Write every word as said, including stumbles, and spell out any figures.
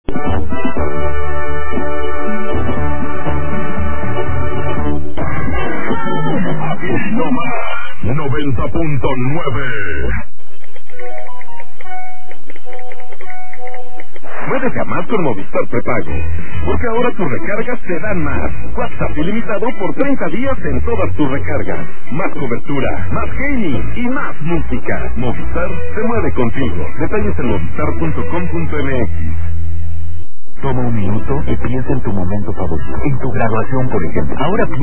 Aquí nomás, noventa punto nueve. Muévete a más con Movistar Prepago, porque ahora tus recargas te dan más. WhatsApp ilimitado por treinta días en todas tus recargas. Más cobertura, más gaming y más música. Movistar se mueve contigo. Detalles en movistar punto com punto m x. Toma un minuto y piensa en tu momento favorito. En tu graduación, por ejemplo. Ahora